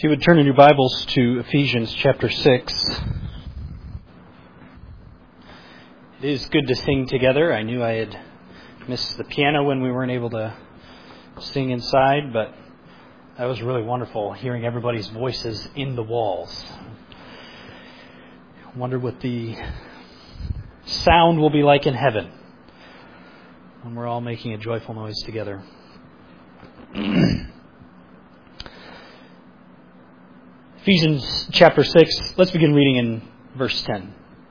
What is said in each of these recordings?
If you would turn in your Bibles to Ephesians chapter 6. It is good to sing together. I knew I had missed the piano when we weren't able to sing inside, but that was really wonderful, hearing everybody's voices in the walls. I wonder what the sound will be like in heaven when we're all making a joyful noise together. Ephesians chapter 6, let's begin reading in verse 10.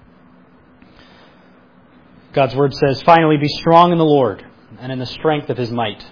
God's word says, "Finally be strong in the Lord and in the strength of his might.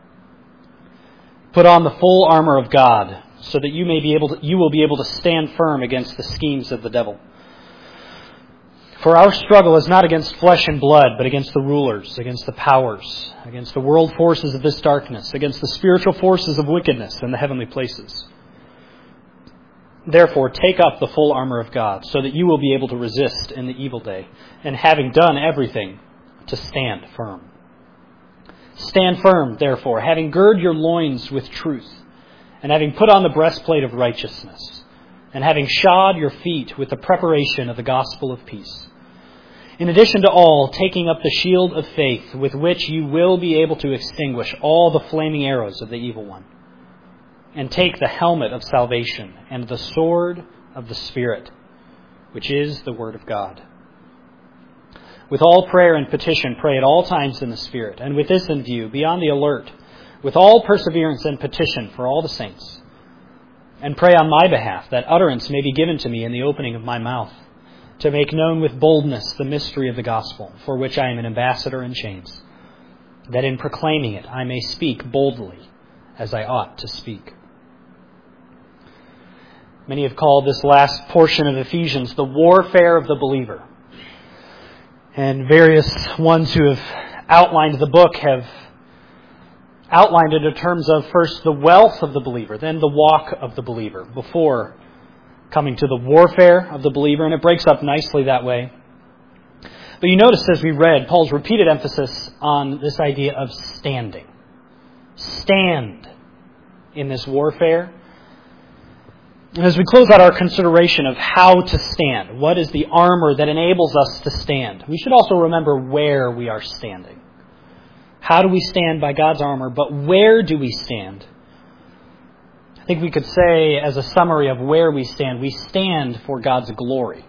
Put on the full armor of God so that you will be able to stand firm against the schemes of the devil. For our struggle is not against flesh and blood, but against the rulers, against the powers, against the world forces of this darkness, against the spiritual forces of wickedness in the heavenly places. Therefore, take up the full armor of God, so that you will be able to resist in the evil day, and having done everything, to stand firm. Stand firm, therefore, having girded your loins with truth, and having put on the breastplate of righteousness, and having shod your feet with the preparation of the gospel of peace. In addition to all, taking up the shield of faith, with which you will be able to extinguish all the flaming arrows of the evil one. And take the helmet of salvation and the sword of the Spirit, which is the Word of God. With all prayer and petition, pray at all times in the Spirit, and with this in view, be on the alert, with all perseverance and petition for all the saints. And pray on my behalf, that utterance may be given to me in the opening of my mouth, to make known with boldness the mystery of the gospel, for which I am an ambassador in chains, that in proclaiming it I may speak boldly, as I ought to speak." Many have called this last portion of Ephesians the warfare of the believer. And various ones who have outlined the book have outlined it in terms of first the wealth of the believer, then the walk of the believer, before coming to the warfare of the believer, and it breaks up nicely that way. But you notice as we read Paul's repeated emphasis on this idea of standing. Stand in this warfare. And as we close out our consideration of how to stand, what is the armor that enables us to stand, we should also remember where we are standing. How do we stand by God's armor, but where do we stand? I think we could say, as a summary of where we stand for God's glory.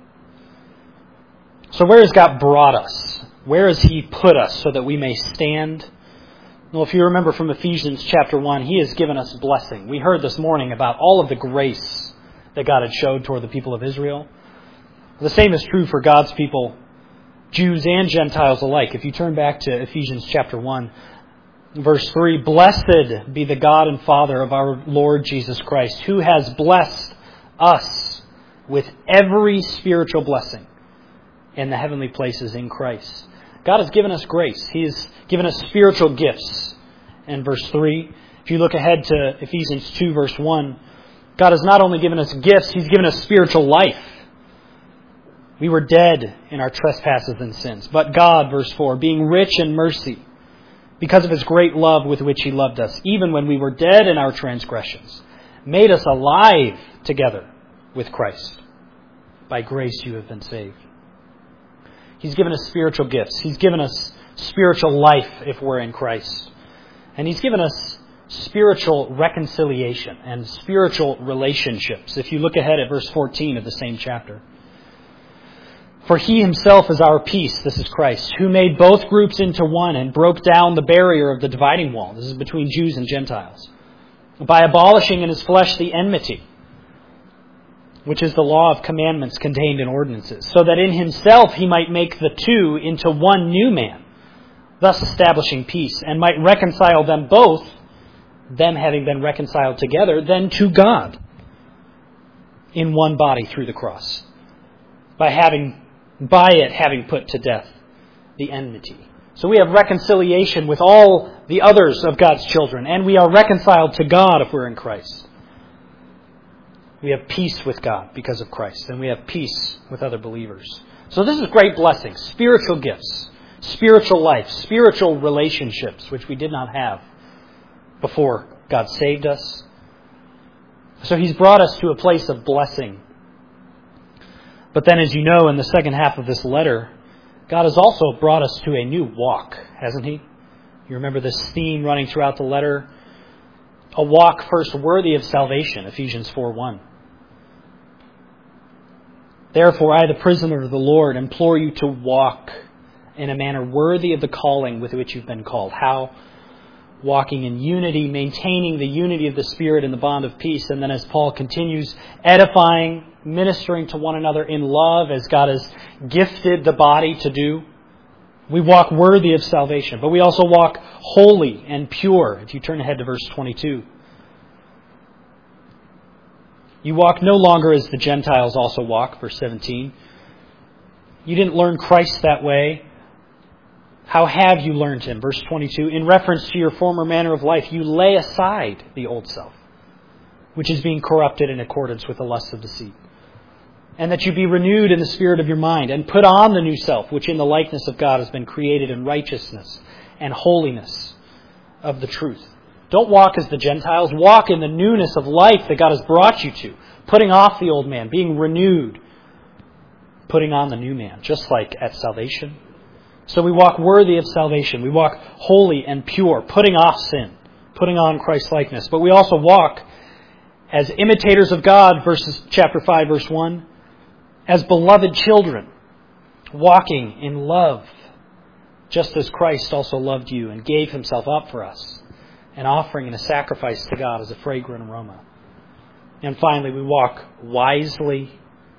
So where has God brought us? Where has He put us so that we may stand? Well, if you remember from Ephesians chapter 1, He has given us blessing. We heard this morning about all of the grace that God had showed toward the people of Israel. The same is true for God's people, Jews and Gentiles alike. If you turn back to Ephesians chapter 1, verse 3, "Blessed be the God and Father of our Lord Jesus Christ, who has blessed us with every spiritual blessing in the heavenly places in Christ." God has given us grace. He has given us spiritual gifts. And verse 3, if you look ahead to Ephesians 2, verse 1, God has not only given us gifts, He's given us spiritual life. We were dead in our trespasses and sins. But God, verse 4, being rich in mercy, because of His great love with which He loved us, even when we were dead in our transgressions, made us alive together with Christ. By grace you have been saved. He's given us spiritual gifts. He's given us spiritual life if we're in Christ. And He's given us spiritual reconciliation and spiritual relationships. If you look ahead at verse 14 of the same chapter. "For He Himself is our peace," this is Christ, "who made both groups into one and broke down the barrier of the dividing wall," this is between Jews and Gentiles, "by abolishing in His flesh the enmity, which is the law of commandments contained in ordinances, so that in Himself He might make the two into one new man, thus establishing peace, and might reconcile them both, them having been reconciled together, then to God, in one body through the cross, by it having put to death the enmity." So we have reconciliation with all the others of God's children, and we are reconciled to God if we're in Christ. We have peace with God because of Christ, and we have peace with other believers. So this is great blessing, spiritual gifts, spiritual life, spiritual relationships, which we did not have before God saved us. So He's brought us to a place of blessing. But then, as you know, in the second half of this letter, God has also brought us to a new walk, hasn't He? You remember this theme running throughout the letter? A walk first worthy of salvation, Ephesians 4:1. Therefore, I, the prisoner of the Lord, implore you to walk in a manner worthy of the calling with which you've been called. How? Walking in unity, maintaining the unity of the Spirit in the bond of peace. And then as Paul continues, edifying, ministering to one another in love as God has gifted the body to do. We walk worthy of salvation, but we also walk holy and pure. If you turn ahead to verse 22. You walk no longer as the Gentiles also walk, verse 17. You didn't learn Christ that way. How have you learned Him? Verse 22. In reference to your former manner of life, you lay aside the old self, which is being corrupted in accordance with the lusts of deceit. And that you be renewed in the spirit of your mind, and put on the new self, which in the likeness of God has been created in righteousness and holiness of the truth. Don't walk as the Gentiles. Walk in the newness of life that God has brought you to. Putting off the old man, being renewed, putting on the new man, just like at salvation. So we walk worthy of salvation. We walk holy and pure, putting off sin, putting on Christ-likeness. But we also walk as imitators of God, chapter 5, verse 1, as beloved children, walking in love, just as Christ also loved you and gave Himself up for us, an offering and a sacrifice to God as a fragrant aroma. And finally, we walk wisely,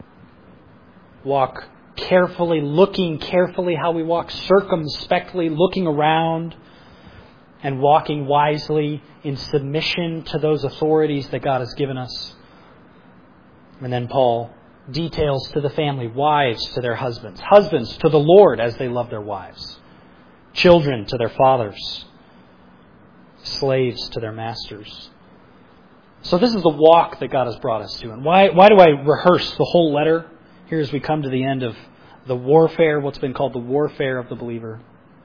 walk carefully, looking carefully how we walk, circumspectly, looking around, and walking wisely in submission to those authorities that God has given us. And then Paul details to the family, wives to their husbands, husbands to the Lord as they love their wives, children to their fathers, slaves to their masters. So this is the walk that God has brought us to. And why do I rehearse the whole letter here as we come to the end of the warfare, what's been called the warfare of the believer?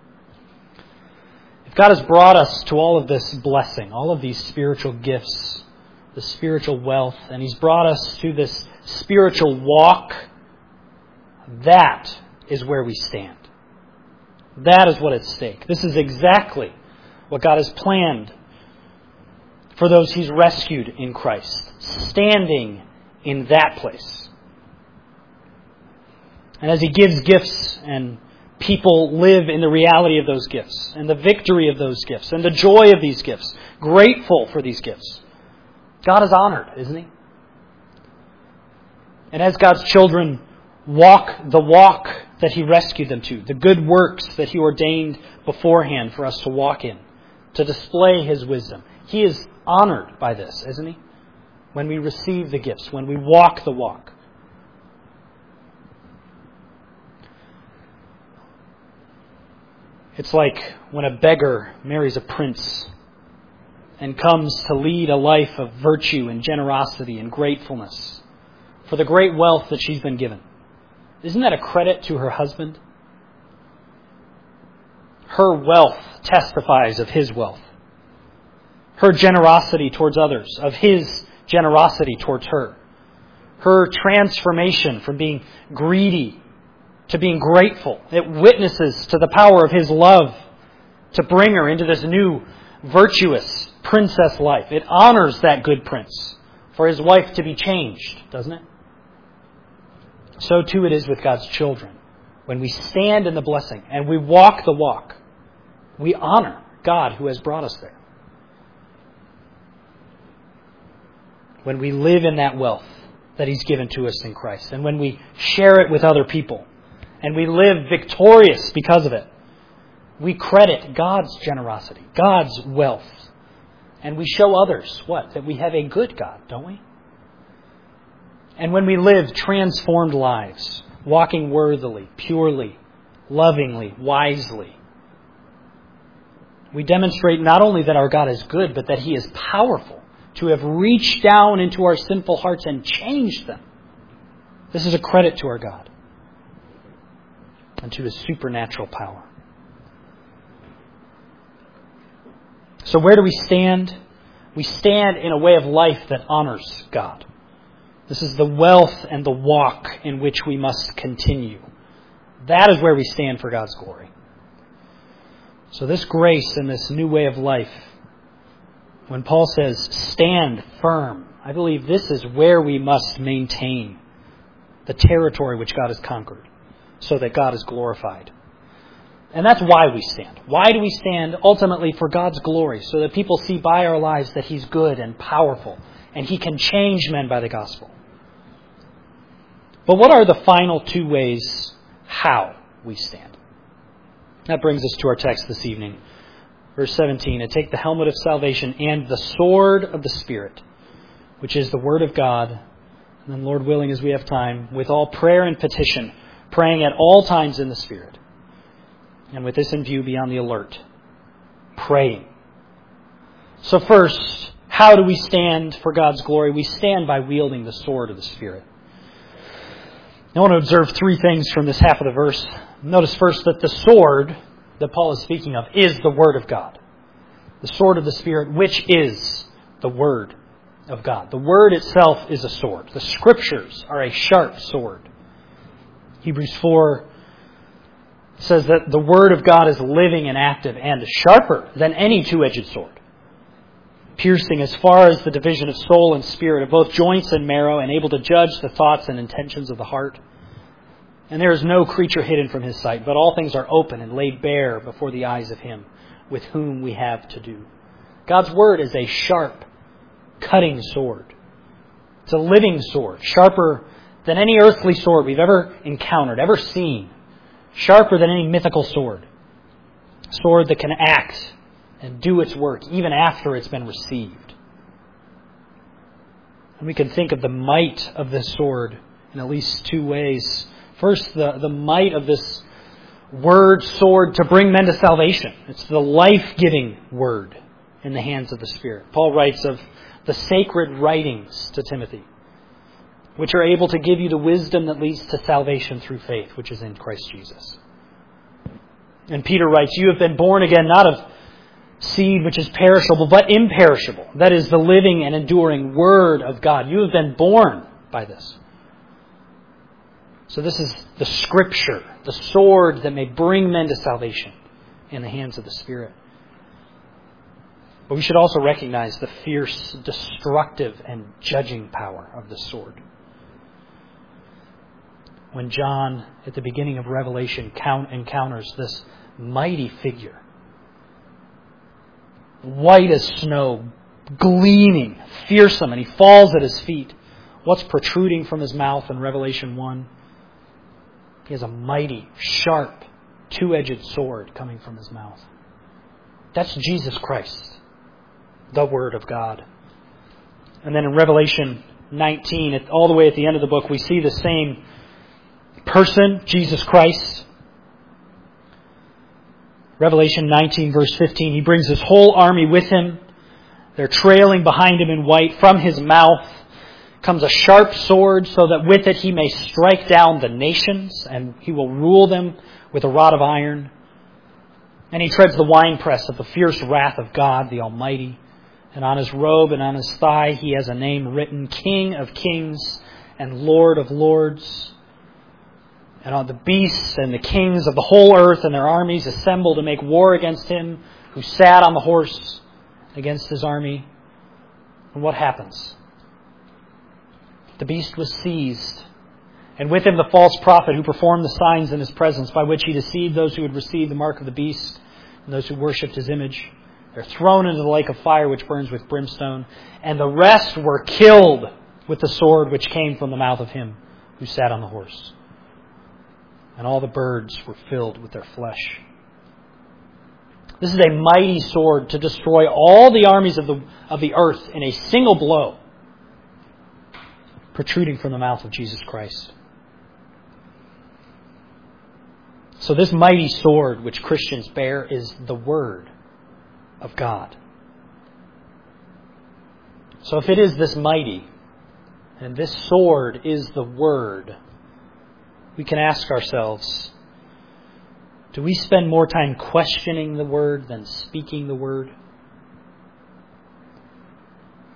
If God has brought us to all of this blessing, all of these spiritual gifts, the spiritual wealth, and He's brought us to this spiritual walk, that is where we stand. That is what's at stake. This is exactly what God has planned for those He's rescued in Christ, standing in that place. And as He gives gifts and people live in the reality of those gifts and the victory of those gifts and the joy of these gifts, grateful for these gifts, God is honored, isn't He? And as God's children walk the walk that He rescued them to, the good works that He ordained beforehand for us to walk in, to display His wisdom, He is honored by this, isn't He? When we receive the gifts, when we walk the walk. It's like when a beggar marries a prince and comes to lead a life of virtue and generosity and gratefulness for the great wealth that she's been given. Isn't that a credit to her husband? Her wealth testifies of his wealth. Her generosity towards others, of his generosity towards her. Her transformation from being greedy to being grateful. It witnesses to the power of his love to bring her into this new virtuous princess life. It honors that good prince for his wife to be changed, doesn't it? So too it is with God's children. When we stand in the blessing and we walk the walk, we honor God who has brought us there. When we live in that wealth that He's given to us in Christ, and when we share it with other people, and we live victorious because of it, we credit God's generosity, God's wealth, and we show others what? That we have a good God, don't we? And when we live transformed lives, walking worthily, purely, lovingly, wisely, we demonstrate not only that our God is good, but that He is powerful to have reached down into our sinful hearts and changed them. This is a credit to our God and to His supernatural power. So where do we stand? We stand in a way of life that honors God. This is the wealth and the walk in which we must continue. That is where we stand for God's glory. So this grace and this new way of life, when Paul says, stand firm, I believe this is where we must maintain the territory which God has conquered, so that God is glorified. And that's why we stand. Why do we stand? Ultimately for God's glory, so that people see by our lives that He's good and powerful, and He can change men by the gospel. But what are the final two ways how we stand? That brings us to our text this evening. Verse 17, and take the helmet of salvation and the sword of the Spirit, which is the Word of God. And then, Lord willing, as we have time, with all prayer and petition, praying at all times in the Spirit. And with this in view, be on the alert, praying. So first, how do we stand for God's glory? We stand by wielding the sword of the Spirit. I want to observe three things from this half of the verse. Notice first that the sword that Paul is speaking of is the Word of God. The sword of the Spirit, which is the Word of God. The Word itself is a sword. The Scriptures are a sharp sword. Hebrews 4 says that the Word of God is living and active and sharper than any two-edged sword, piercing as far as the division of soul and spirit, of both joints and marrow, and able to judge the thoughts and intentions of the heart. And there is no creature hidden from His sight, but all things are open and laid bare before the eyes of Him with whom we have to do. God's Word is a sharp, cutting sword. It's a living sword, sharper than any earthly sword we've ever encountered, ever seen. Sharper than any mythical sword. A sword that can act and do its work even after it's been received. And we can think of the might of this sword in at least two ways. First, the might of this word sword to bring men to salvation. It's the life-giving word in the hands of the Spirit. Paul writes of the sacred writings to Timothy, which are able to give you the wisdom that leads to salvation through faith, which is in Christ Jesus. And Peter writes, you have been born again, not of seed which is perishable, but imperishable. That is the living and enduring Word of God. You have been born by this. So this is the Scripture, the sword that may bring men to salvation in the hands of the Spirit. But we should also recognize the fierce, destructive, and judging power of the sword. When John, at the beginning of Revelation, encounters this mighty figure, white as snow, gleaming, fearsome, and he falls at His feet. What's protruding from His mouth in Revelation 1? He has a mighty, sharp, two-edged sword coming from His mouth. That's Jesus Christ, the Word of God. And then in Revelation 19, all the way at the end of the book, we see the same person, Jesus Christ. Revelation 19, verse 15, He brings His whole army with Him. They're trailing behind Him in white. From His mouth comes a sharp sword, so that with it He may strike down the nations, and He will rule them with a rod of iron. And He treads the winepress of the fierce wrath of God, the Almighty. And on His robe and on His thigh He has a name written, King of Kings and Lord of Lords. And on the beasts and the kings of the whole earth and their armies assemble to make war against Him who sat on the horse, against His army. And what happens? The beast was seized, and with him the false prophet who performed the signs in His presence, by which he deceived those who had received the mark of the beast and those who worshipped His image. They're thrown into the lake of fire which burns with brimstone. And the rest were killed with the sword which came from the mouth of Him who sat on the horse. And all the birds were filled with their flesh. This is a mighty sword to destroy all the armies of the earth in a single blow, protruding from the mouth of Jesus Christ. So this mighty sword which Christians bear is the Word of God. So if it is this mighty, and this sword is the Word, we can ask ourselves, do we spend more time questioning the Word than speaking the Word?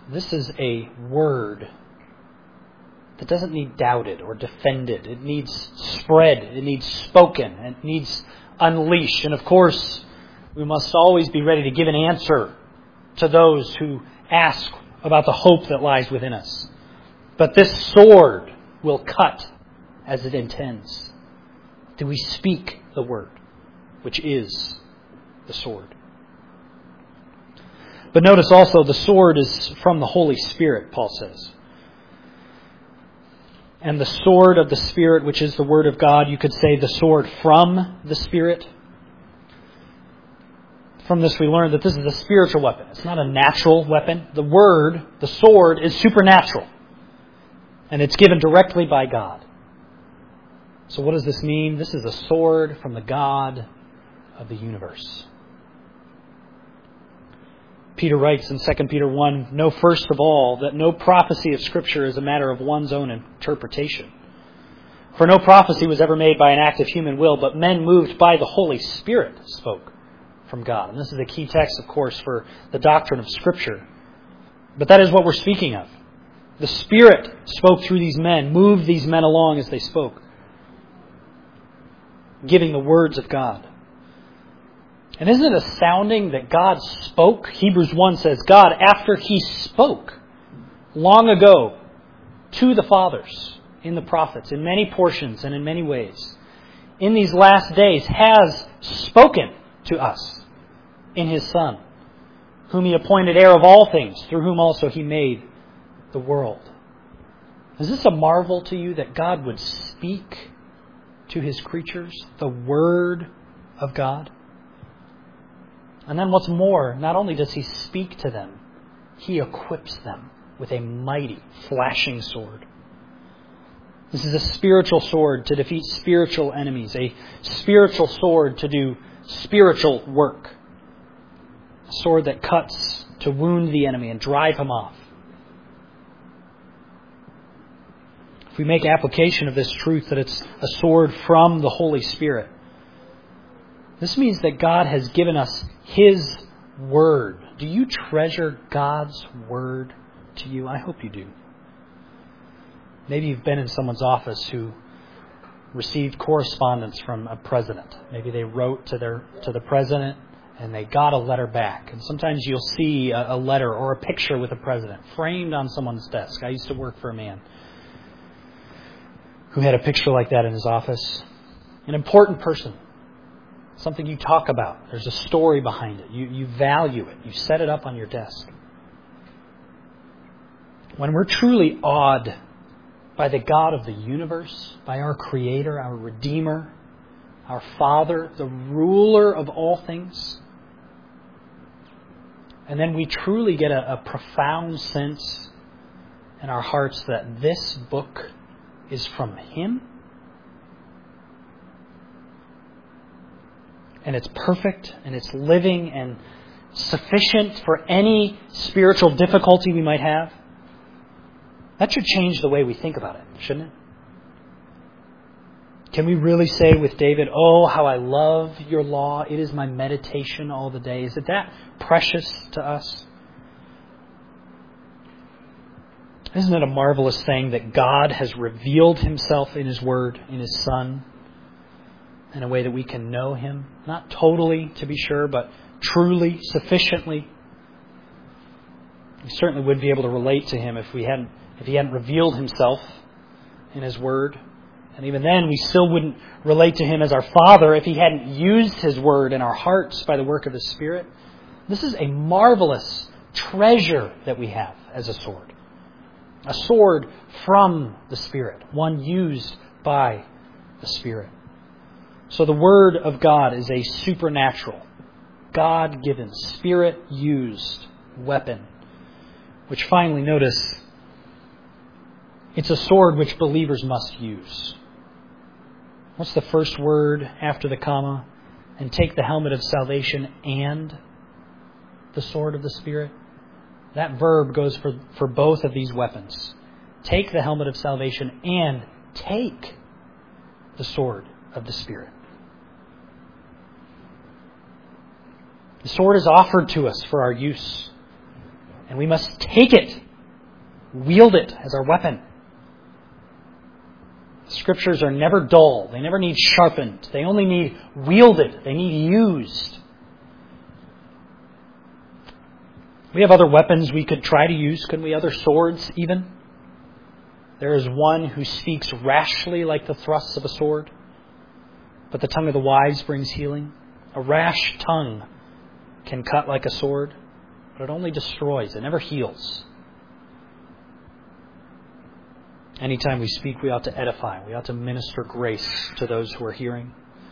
This is a word that doesn't need doubted or defended. It needs spread. It needs spoken. It needs unleashed. And of course, we must always be ready to give an answer to those who ask about the hope that lies within us. But this sword will cut as it intends. Do we speak the word, which is the sword? But notice also the sword is from the Holy Spirit, Paul says. And the sword of the Spirit, which is the Word of God, you could say the sword from the Spirit. From this we learn that this is a spiritual weapon. It's not a natural weapon. The word, the sword, is supernatural. And it's given directly by God. So what does this mean? This is a sword from the God of the universe. Peter writes in 2 Peter 1, "Know first of all that no prophecy of Scripture is a matter of one's own interpretation. For no prophecy was ever made by an act of human will, but men moved by the Holy Spirit spoke from God." And this is a key text, of course, for the doctrine of Scripture. But that is what we're speaking of. The Spirit spoke through these men, moved these men along as they spoke, giving the words of God. And isn't it astounding that God spoke? Hebrews 1 says, God, after He spoke long ago to the fathers in the prophets, in many portions and in many ways, in these last days has spoken to us in His Son, whom He appointed heir of all things, through whom also He made the world. Is this a marvel to you that God would speak to His creatures the Word of God? And then what's more, not only does He speak to them, He equips them with a mighty, flashing sword. This is a spiritual sword to defeat spiritual enemies, a spiritual sword to do spiritual work, a sword that cuts to wound the enemy and drive him off. If we make application of this truth that it's a sword from the Holy Spirit, this means that God has given us His Word. Do you treasure God's Word to you? I hope you do. Maybe you've been in someone's office who received correspondence from a president. Maybe they wrote to the president and they got a letter back. And sometimes you'll see a letter or a picture with a president framed on someone's desk. I used to work for a man who had a picture like that in his office. An important person. Something you talk about. There's a story behind it. You value it. You set it up on your desk. When we're truly awed by the God of the universe, by our Creator, our Redeemer, our Father, the ruler of all things, and then we truly get a profound sense in our hearts that this book is from Him, and it's perfect, and it's living, and sufficient for any spiritual difficulty we might have, that should change the way we think about it, shouldn't it? Can we really say with David, "Oh, how I love your law. It is my meditation all the day." Is it that precious to us? Isn't it a marvelous thing that God has revealed Himself in His Word, in His Son, in a way that we can know Him? Not totally, to be sure, but truly, sufficiently. We certainly would be able to relate to Him if He hadn't revealed Himself in His Word. And even then, we still wouldn't relate to Him as our Father if He hadn't used His Word in our hearts by the work of His Spirit. This is a marvelous treasure that we have as a sword. A sword from the Spirit, one used by the Spirit. So the Word of God is a supernatural, God-given, Spirit-used weapon, which finally, notice, it's a sword which believers must use. What's the first word after the comma? And take the helmet of salvation and the sword of the Spirit. That verb goes for both of these weapons. Take the helmet of salvation and take the sword of the Spirit. The sword is offered to us for our use. And we must take it, wield it as our weapon. Scriptures are never dull. They never need sharpened. They only need wielded. They need used. We have other weapons we could try to use, couldn't we? Other swords even. There is one who speaks rashly like the thrusts of a sword, but the tongue of the wise brings healing. A rash tongue can cut like a sword, but it only destroys. It never heals. Anytime we speak, we ought to edify. We ought to minister grace to those who are hearing.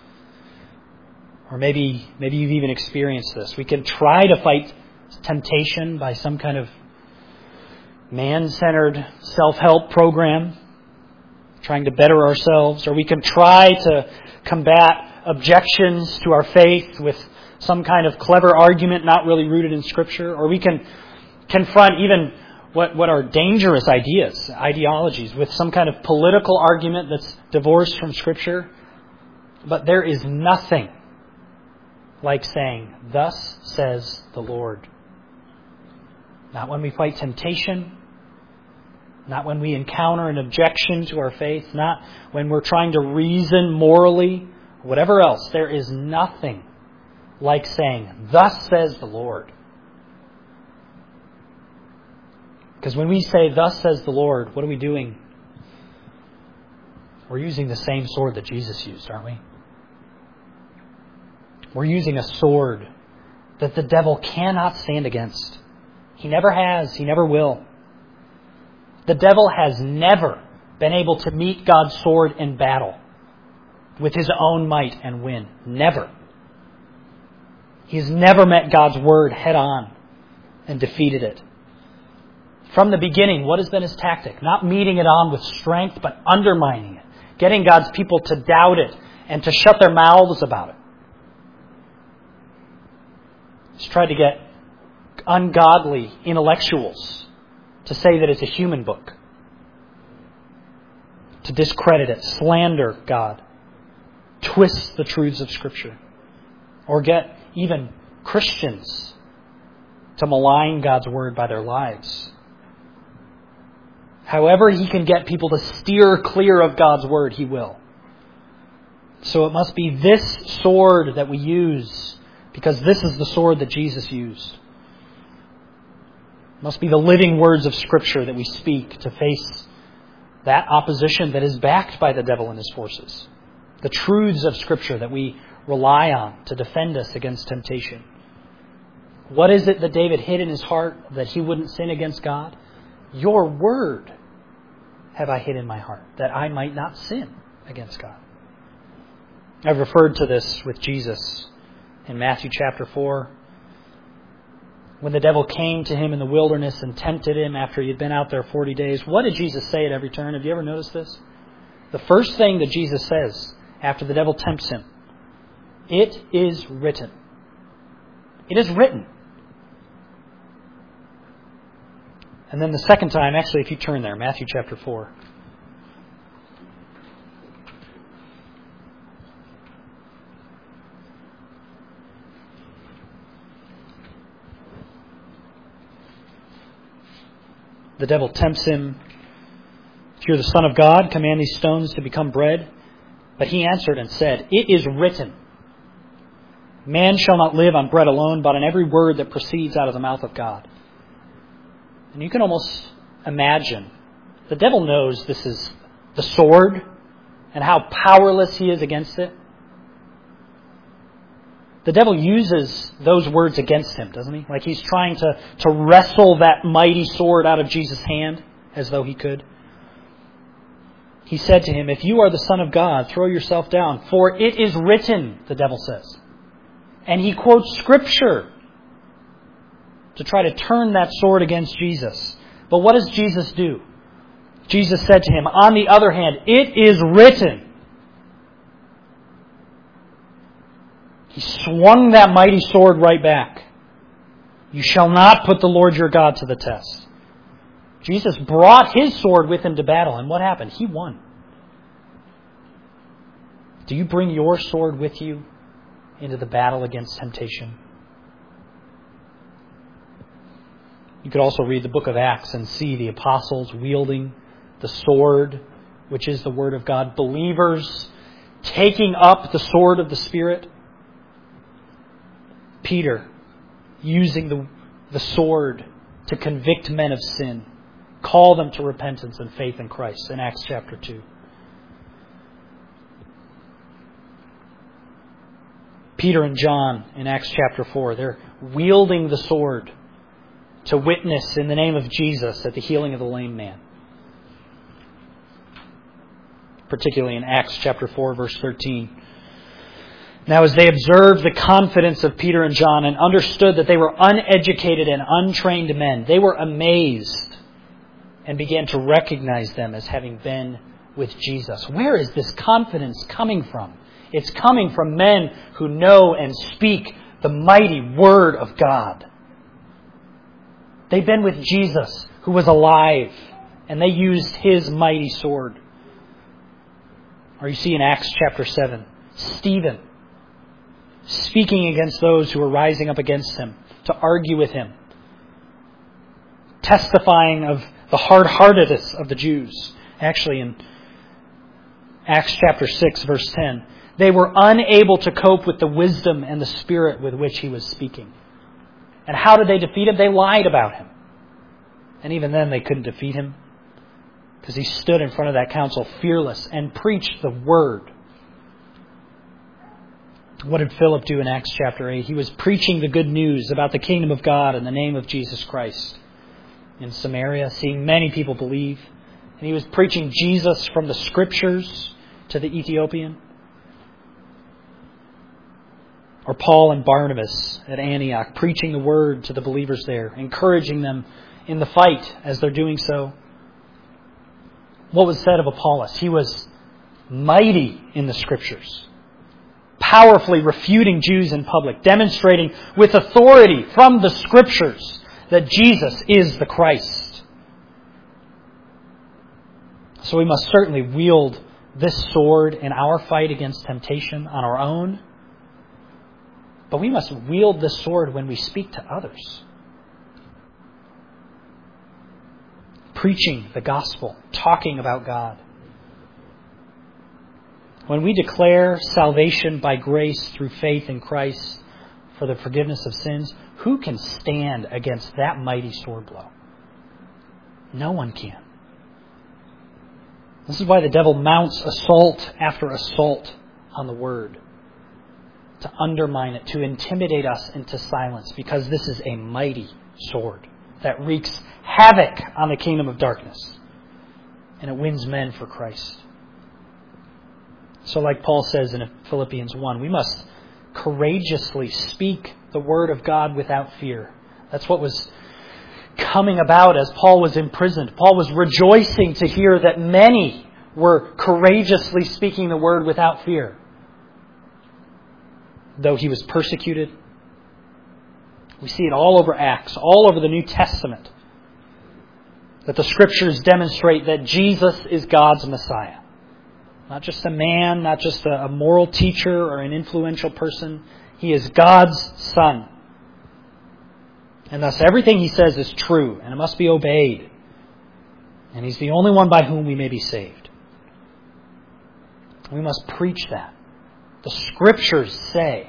Or maybe you've even experienced this. We can try to fight temptation by some kind of man-centered self-help program, trying to better ourselves. Or we can try to combat objections to our faith with some kind of clever argument not really rooted in Scripture. Or we can confront even what are dangerous ideologies with some kind of political argument that's divorced from Scripture. But there is nothing like saying, "Thus says the Lord." Not when we fight temptation, not when we encounter an objection to our faith, not when we're trying to reason morally, whatever else. There is nothing like saying, "Thus says the Lord." Because when we say, "Thus says the Lord," what are we doing? We're using the same sword that Jesus used, aren't we? We're using a sword that the devil cannot stand against. He never has. He never will. The devil has never been able to meet God's sword in battle with his own might and win. Never. He's never met God's word head on and defeated it. From the beginning, what has been his tactic? Not meeting it on with strength, but undermining it. Getting God's people to doubt it and to shut their mouths about it. He's tried to get ungodly intellectuals to say that it's a human book. To discredit it, slander God, twist the truths of Scripture. Or get even Christians to malign God's word by their lives. However he can get people to steer clear of God's word, he will. So it must be this sword that we use, because this is the sword that Jesus used. It must be the living words of Scripture that we speak to face that opposition that is backed by the devil and his forces. The truths of Scripture that we rely on to defend us against temptation. What is it that David hid in his heart that he wouldn't sin against God? Your word have I hid in my heart, that I might not sin against God. I've referred to this with Jesus in Matthew chapter 4. When the devil came to him in the wilderness and tempted him after he had been out there 40 days, what did Jesus say at every turn? Have you ever noticed this? The first thing that Jesus says after the devil tempts him, "It is written." It is written. And then the second time, actually, if you turn there, Matthew chapter 4. The devil tempts him, "If you're the Son of God, command these stones to become bread." But he answered and said, "It is written, man shall not live on bread alone, but on every word that proceeds out of the mouth of God." And you can almost imagine, the devil knows this is the sword and how powerless he is against it. The devil uses those words against him, doesn't he? Like he's trying to wrestle that mighty sword out of Jesus' hand as though he could. He said to him, "If you are the Son of God, throw yourself down, for it is written," the devil says. And he quotes Scripture to try to turn that sword against Jesus. But what does Jesus do? Jesus said to him, "On the other hand, it is written." He swung that mighty sword right back. "You shall not put the Lord your God to the test." Jesus brought his sword with him to battle, and what happened? He won. Do you bring your sword with you into the battle against temptation? You could also read the book of Acts and see the apostles wielding the sword, which is the Word of God. Believers taking up the sword of the Spirit. Peter using the sword to convict men of sin, call them to repentance and faith in Christ in Acts chapter 2. Peter and John in Acts chapter 4, they're wielding the sword to witness in the name of Jesus at the healing of the lame man. Particularly in Acts chapter 4, verse 13. Now as they observed the confidence of Peter and John and understood that they were uneducated and untrained men, they were amazed and began to recognize them as having been with Jesus. Where is this confidence coming from? It's coming from men who know and speak the mighty Word of God. They've been with Jesus, who was alive, and they used His mighty sword. Or you see in Acts chapter 7, Stephen speaking against those who were rising up against him to argue with him, testifying of the hard-heartedness of the Jews. Actually, in Acts chapter 6, verse 10, they were unable to cope with the wisdom and the spirit with which he was speaking. And how did they defeat him? They lied about him. And even then they couldn't defeat him because he stood in front of that council fearless and preached the Word. What did Philip do in Acts chapter 8? He was preaching the good news about the kingdom of God in the name of Jesus Christ in Samaria, seeing many people believe. And he was preaching Jesus from the Scriptures to the Ethiopian. Or Paul and Barnabas at Antioch, preaching the Word to the believers there, encouraging them in the fight as they're doing so. What was said of Apollos? He was mighty in the Scriptures, powerfully refuting Jews in public, demonstrating with authority from the Scriptures that Jesus is the Christ. So we must certainly wield this sword in our fight against temptation on our own. But we must wield this sword when we speak to others. Preaching the gospel, talking about God. When we declare salvation by grace through faith in Christ for the forgiveness of sins, who can stand against that mighty sword blow? No one can. This is why the devil mounts assault after assault on the Word, to undermine it, to intimidate us into silence, because this is a mighty sword that wreaks havoc on the kingdom of darkness, and it wins men for Christ. So like Paul says in Philippians 1, we must courageously speak the Word of God without fear. That's what was coming about as Paul was imprisoned. Paul was rejoicing to hear that many were courageously speaking the Word without fear. Though he was persecuted. We see it all over Acts, all over the New Testament, that the Scriptures demonstrate that Jesus is God's Messiah. Not just a man, not just a moral teacher or an influential person. He is God's Son. And thus everything He says is true, and it must be obeyed. And He's the only one by whom we may be saved. We must preach that. The Scriptures say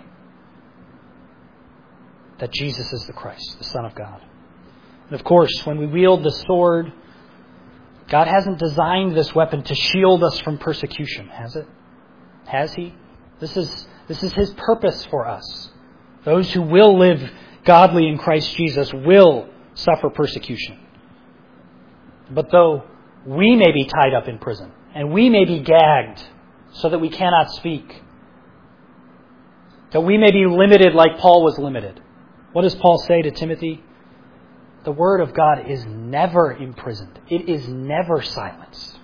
that Jesus is the Christ, the Son of God. And of course, when we wield the sword, God hasn't designed this weapon to shield us from persecution, has it? Has He? This is His purpose for us. Those who will live godly in Christ Jesus will suffer persecution. But though we may be tied up in prison, and we may be gagged so that we cannot speak, that we may be limited like Paul was limited, what does Paul say to Timothy? The Word of God is never imprisoned. It is never silenced.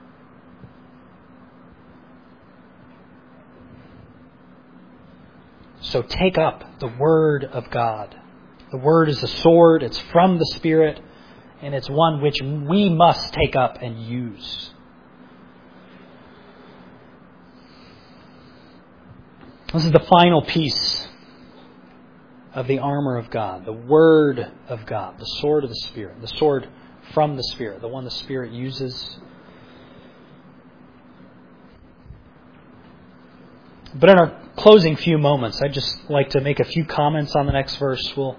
So take up the Word of God. The Word is a sword. It's from the Spirit. And it's one which we must take up and use. This is the final piece of the armor of God, the Word of God, the sword of the Spirit, the sword from the Spirit, the one the Spirit uses. But in our closing few moments, I'd just like to make a few comments on the next verse. We'll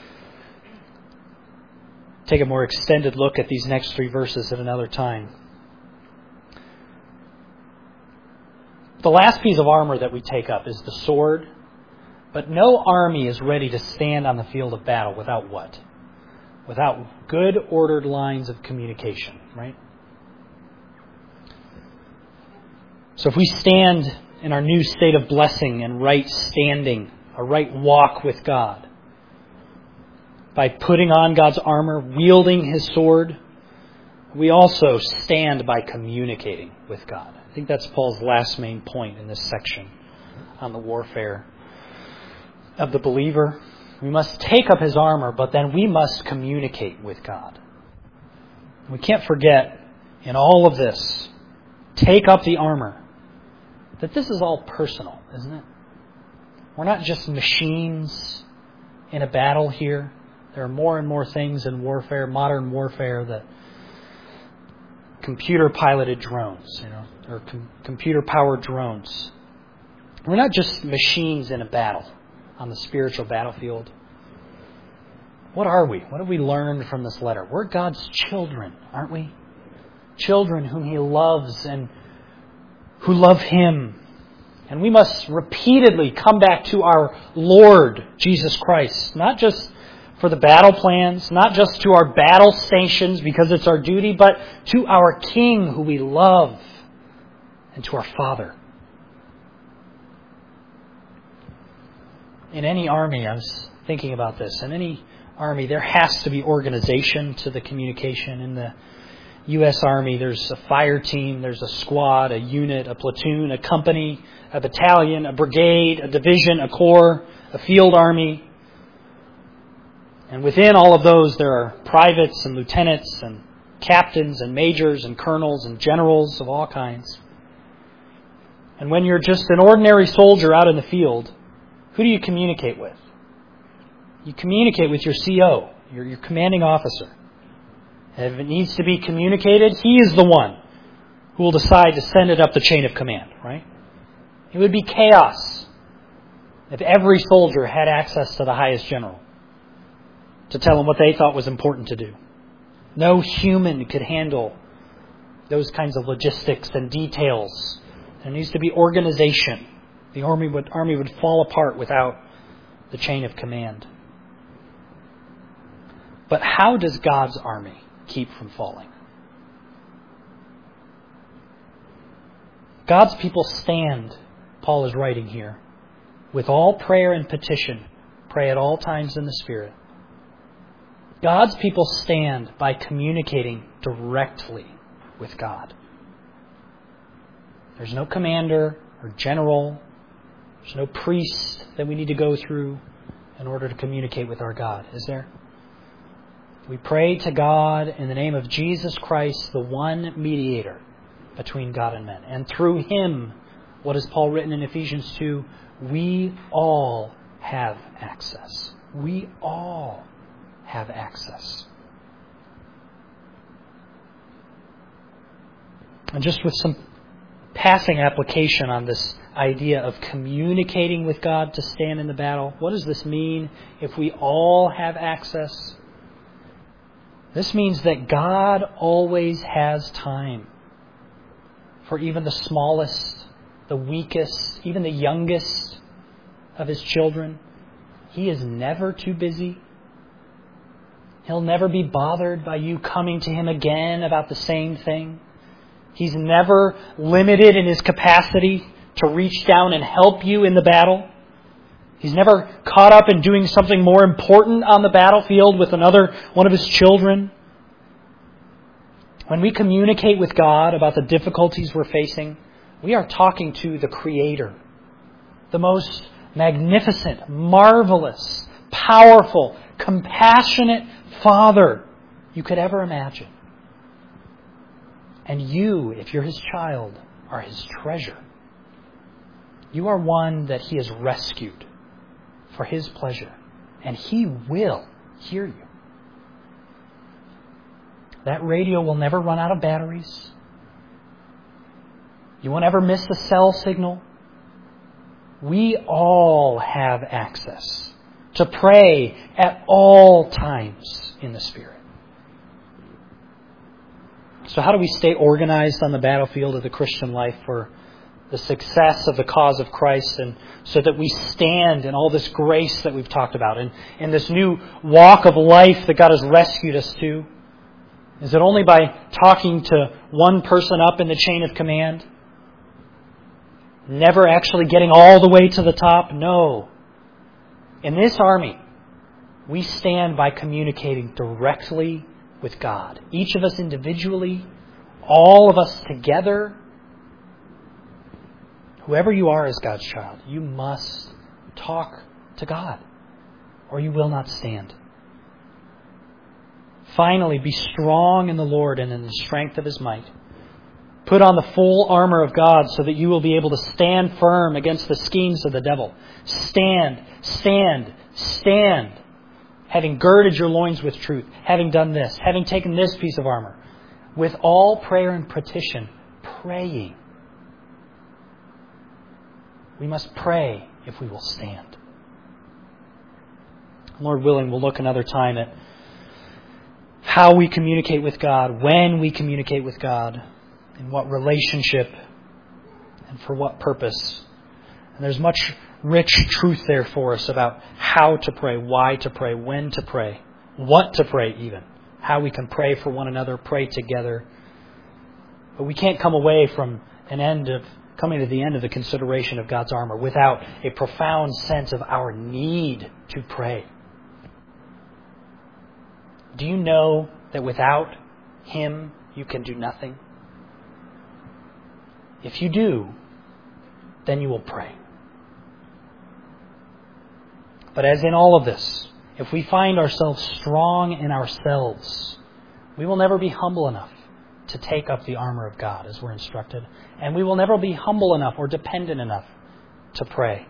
take a more extended look at these next 3 verses at another time. The last piece of armor that we take up is the sword. But no army is ready to stand on the field of battle without what? Without good ordered lines of communication, right? So if we stand in our new state of blessing and right standing, a right walk with God, by putting on God's armor, wielding His sword, we also stand by communicating with God. I think that's Paul's last main point in this section on the warfare of the believer. We must take up his armor, but then we must communicate with God. We can't forget in all of this, take up the armor, that this is all personal, isn't it? We're not just machines in a battle here. There are more and more things in warfare, modern warfare, that computer-piloted drones, or computer-powered drones. We're not just machines in a battle on the spiritual battlefield. What are we? What have we learned from this letter? We're God's children, aren't we? Children whom He loves and who love Him. And we must repeatedly come back to our Lord Jesus Christ, not just for the battle plans, not just to our battle stations because it's our duty, but to our King who we love and to our Father. In any army, I was thinking about this, in any army there has to be organization to the communication. In the U.S. Army, there's a fire team, there's a squad, a unit, a platoon, a company, a battalion, a brigade, a division, a corps, a field army. And within all of those, there are privates and lieutenants and captains and majors and colonels and generals of all kinds. And when you're just an ordinary soldier out in the field, who do you communicate with? You communicate with your CO, your commanding officer. And if it needs to be communicated, he is the one who will decide to send it up the chain of command, right? It would be chaos if every soldier had access to the highest general to tell them what they thought was important to do. No human could handle those kinds of logistics and details. There needs to be organization. The army would fall apart without the chain of command. But how does God's army keep from falling? God's people stand, Paul is writing here, with all prayer and petition. Pray at all times in the Spirit. God's people stand by communicating directly with God. There's no commander or general. There's no priest that we need to go through in order to communicate with our God, is there? We pray to God in the name of Jesus Christ, the one mediator between God and men. And through Him, what is Paul written in Ephesians 2? We all have access. We all have access. And just with some passing application on this idea of communicating with God to stand in the battle, what does this mean if we all have access? This means that God always has time for even the smallest, the weakest, even the youngest of His children. He is never too busy. He'll never be bothered by you coming to Him again about the same thing. He's never limited in His capacity to reach down and help you in the battle. He's never caught up in doing something more important on the battlefield with another one of His children. When we communicate with God about the difficulties we're facing, we are talking to the Creator, the most magnificent, marvelous, powerful, compassionate Father you could ever imagine. And you, if you're His child, are His treasure. You are one that He has rescued for His pleasure. And He will hear you. That radio will never run out of batteries. You won't ever miss the cell signal. We all have access to pray at all times in the Spirit. So how do we stay organized on the battlefield of the Christian life for the success of the cause of Christ, and so that we stand in all this grace that we've talked about, and in this new walk of life that God has rescued us to? Is it only by talking to one person up in the chain of command? Never actually getting all the way to the top? No. In this army, we stand by communicating directly with God. Each of us individually, all of us together. Whoever you are as God's child, you must talk to God, or you will not stand. Finally, be strong in the Lord and in the strength of His might. Put on the full armor of God so that you will be able to stand firm against the schemes of the devil. Stand, stand, stand. Having girded your loins with truth, having done this, having taken this piece of armor, with all prayer and petition, praying. We must pray if we will stand. Lord willing, we'll look another time at how we communicate with God, when we communicate with God, in what relationship, and for what purpose. And there's much rich truth there for us about how to pray, why to pray, when to pray, what to pray even, how we can pray for one another, pray together. But we can't come away from coming to the end of the consideration of God's armor without a profound sense of our need to pray. Do you know that without Him you can do nothing? If you do, then you will pray. But as in all of this, if we find ourselves strong in ourselves, we will never be humble enough to take up the armor of God as we're instructed. And we will never be humble enough or dependent enough to pray.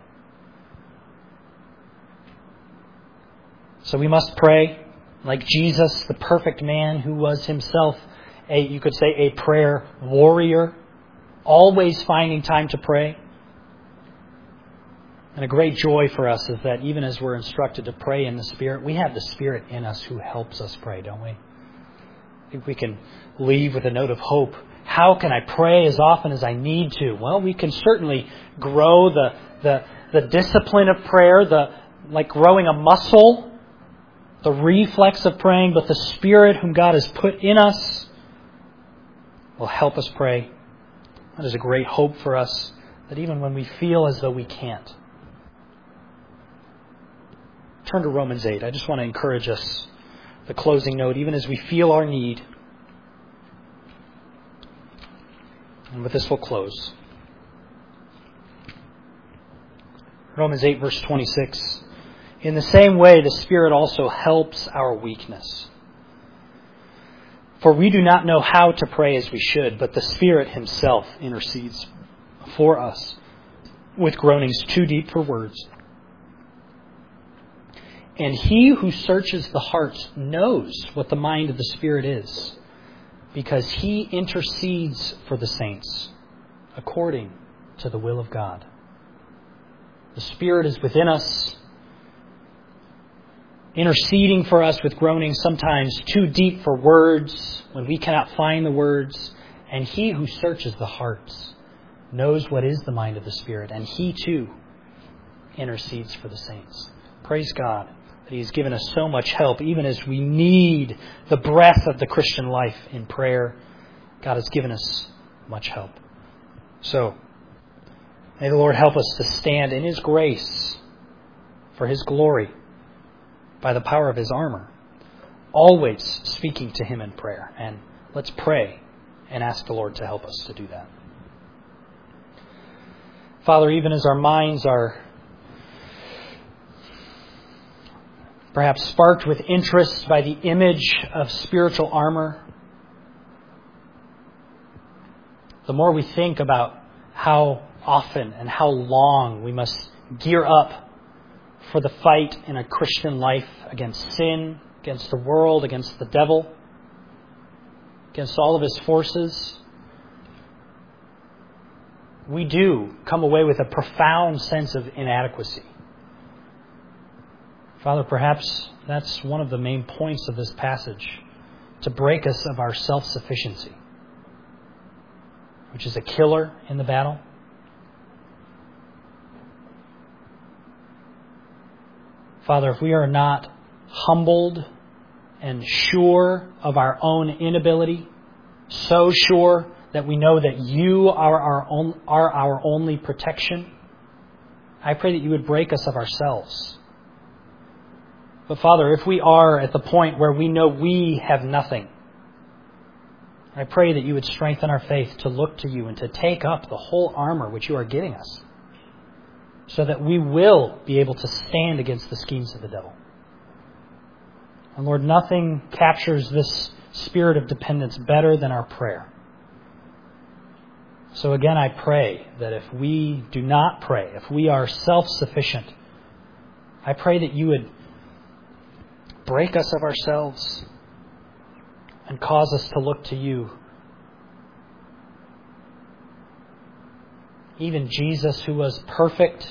So we must pray like Jesus, the perfect man who was himself you could say a prayer warrior, always finding time to pray. And a great joy for us is that even as we're instructed to pray in the Spirit, we have the Spirit in us who helps us pray, don't we? I think we can leave with a note of hope. How can I pray as often as I need to? Well, we can certainly grow the discipline of prayer, like growing a muscle, the reflex of praying, but the Spirit whom God has put in us will help us pray. That is a great hope for us, that even when we feel as though we can't. Turn to Romans 8. I just want to encourage us, the closing note, even as we feel our need. And with this we'll close. Romans 8, verse 26. In the same way, the Spirit also helps our weakness. For we do not know how to pray as we should, but the Spirit Himself intercedes for us with groanings too deep for words. And He who searches the hearts knows what the mind of the Spirit is, because He intercedes for the saints according to the will of God. The Spirit is within us, interceding for us with groanings sometimes too deep for words, when we cannot find the words. And He who searches the hearts knows what is the mind of the Spirit, and He too intercedes for the saints. Praise God that He has given us so much help, even as we need the breath of the Christian life in prayer. God has given us much help. So, may the Lord help us to stand in His grace for His glory by the power of His armor, always speaking to Him in prayer. And let's pray and ask the Lord to help us to do that. Father, even as our minds are perhaps sparked with interest by the image of spiritual armor, the more we think about how often and how long we must gear up for the fight in a Christian life against sin, against the world, against the devil, against all of his forces, we do come away with a profound sense of inadequacy. Father, perhaps that's one of the main points of this passage, to break us of our self-sufficiency, which is a killer in the battle. Father, if we are not humbled and sure of our own inability, so sure that we know that you are our only protection, I pray that you would break us of ourselves. But Father, if we are at the point where we know we have nothing, I pray that you would strengthen our faith to look to you and to take up the whole armor which you are giving us, so that we will be able to stand against the schemes of the devil. And Lord, nothing captures this spirit of dependence better than our prayer. So again, I pray that if we do not pray, if we are self-sufficient, I pray that you would break us of ourselves and cause us to look to you. Even Jesus, who was perfect,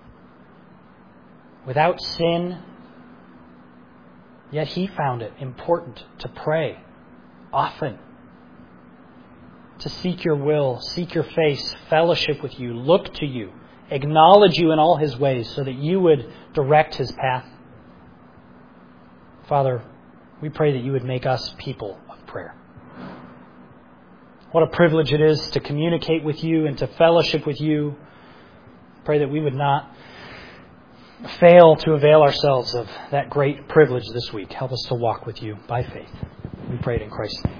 without sin, yet he found it important to pray often, to seek your will, seek your face, fellowship with you, look to you, acknowledge you in all his ways so that you would direct his path. Father, we pray that you would make us people of prayer. What a privilege it is to communicate with you and to fellowship with you. Pray that we would not fail to avail ourselves of that great privilege this week. Help us to walk with you by faith. We pray it in Christ's name.